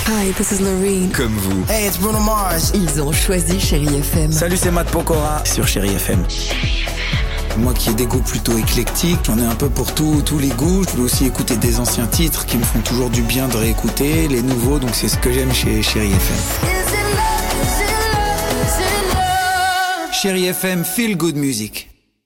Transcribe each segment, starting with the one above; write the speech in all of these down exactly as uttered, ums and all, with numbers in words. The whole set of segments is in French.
Hi, this is Loreen. Comme vous. Hey, it's Bruno Mars. Ils ont choisi Chérie F M. Salut, c'est Matt Pokora sur Chérie F M. Moi qui ai des goûts plutôt éclectiques, j'en ai un peu pour tout, tous les goûts. Je veux aussi écouter des anciens titres qui me font toujours du bien de réécouter, les nouveaux, donc c'est ce que j'aime chez Chérie F M. Chérie F M, feel good music.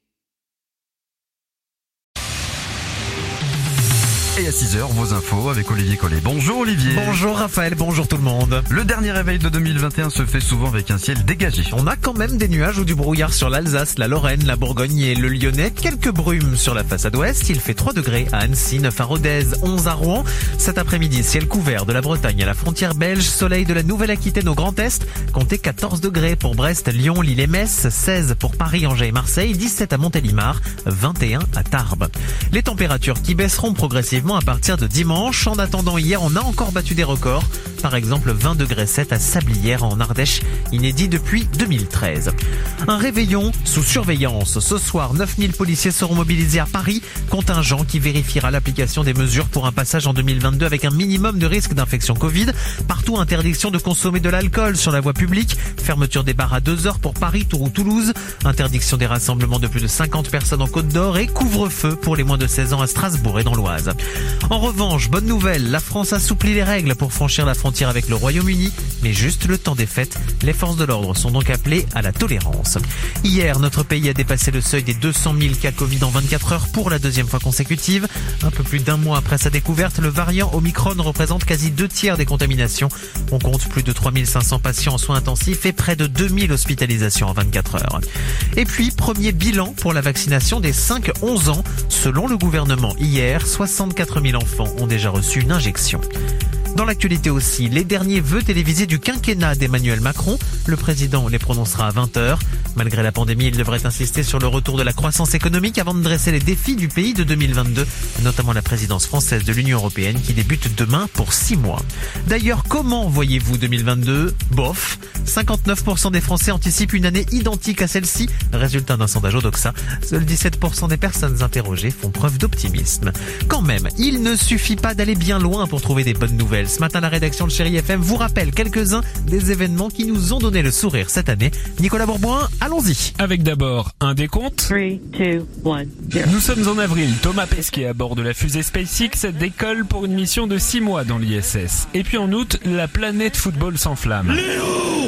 Et à six heures, vos infos avec Olivier Collet. Bonjour Olivier. Bonjour Raphaël, bonjour tout le monde. Le dernier réveil de deux mille vingt et un se fait souvent avec un ciel dégagé. On a quand même des nuages ou du brouillard sur l'Alsace, la Lorraine, la Bourgogne et le Lyonnais. Quelques brumes sur la façade ouest. Il fait trois degrés à Annecy, neuf à Rodez, onze à Rouen. Cet après-midi, ciel couvert de la Bretagne à la frontière belge. Soleil de la Nouvelle-Aquitaine au Grand Est. Comptez quatorze degrés pour Brest, Lyon, Lille et Metz. seize pour Paris, Angers et Marseille. dix-sept à Montélimar. vingt et un à Tarbes. Les températures qui baisseront progressivement à partir de dimanche. En attendant, hier, on a encore battu des records. Par exemple, vingt degrés sept à Sablières en Ardèche, inédit depuis deux mille treize. Un réveillon sous surveillance. Ce soir, neuf mille policiers seront mobilisés à Paris. Contingent qui vérifiera l'application des mesures pour un passage en deux mille vingt-deux avec un minimum de risque d'infection Covid. Partout, interdiction de consommer de l'alcool sur la voie publique. Fermeture des bars à deux heures pour Paris, Tours ou Toulouse. Interdiction des rassemblements de plus de cinquante personnes en Côte d'Or et couvre-feu pour les moins de seize ans à Strasbourg et dans l'Oise. En revanche, bonne nouvelle, la France assouplit les règles pour franchir la frontière avec le Royaume-Uni, mais juste le temps des fêtes. Les forces de l'ordre sont donc appelées à la tolérance. Hier, notre pays a dépassé le seuil des deux cent mille cas Covid en vingt-quatre heures pour la deuxième fois consécutive. Un peu plus d'un mois après sa découverte, le variant Omicron représente quasi deux tiers des contaminations. On compte plus de trois mille cinq cents patients en soins intensifs et près de deux mille hospitalisations en vingt-quatre heures. Et puis, premier bilan pour la vaccination des cinq à onze ans. Selon le gouvernement, hier, soixante-quatre mille enfants ont déjà reçu une injection. Dans l'actualité aussi, les derniers vœux télévisés du quinquennat d'Emmanuel Macron. Le président les prononcera à vingt heures. Malgré la pandémie, il devrait insister sur le retour de la croissance économique avant de dresser les défis du pays de deux mille vingt-deux, notamment la présidence française de l'Union européenne qui débute demain pour six mois. D'ailleurs, comment voyez-vous deux mille vingt-deux ? Bof. cinquante-neuf pour cent des Français anticipent une année identique à celle-ci, résultat d'un sondage Odoxa. Seuls dix-sept pour cent des personnes interrogées font preuve d'optimisme. Quand même, il ne suffit pas d'aller bien loin pour trouver des bonnes nouvelles. Ce matin, la rédaction de Chérie F M vous rappelle quelques-uns des événements qui nous ont donné le sourire cette année. Nicolas Bourboin, allons-y. Avec d'abord un décompte. trois, deux, un, zéro. Nous sommes en avril. Thomas Pesquet à bord de la fusée SpaceX décolle pour une mission de six mois dans l'I S S. Et puis en août, la planète football s'enflamme. Léo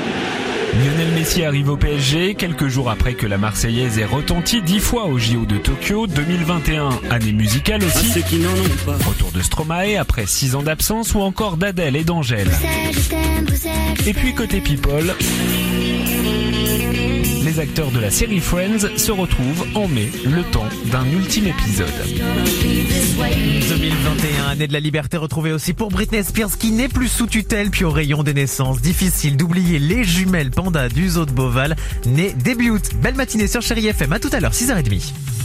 Lionel Messi arrive au P S G quelques jours après que la Marseillaise ait retenti dix fois au J O de Tokyo deux mille vingt et un. Année musicale aussi. Ah, ceux qui n'en ont pas. Retour de Stromae après six ans d'absence ou encore d'Adèle et d'Angèle. Et puis côté people, les acteurs de la série Friends se retrouvent en mai, le temps d'un ultime épisode. deux mille vingt et un, année de la liberté retrouvée aussi pour Britney Spears qui n'est plus sous tutelle puis au rayon des naissances. Difficile d'oublier les jumelles Panda du zoo de Beauval, nées début août. Belle matinée sur Chérie F M, à tout à l'heure, six heures trente.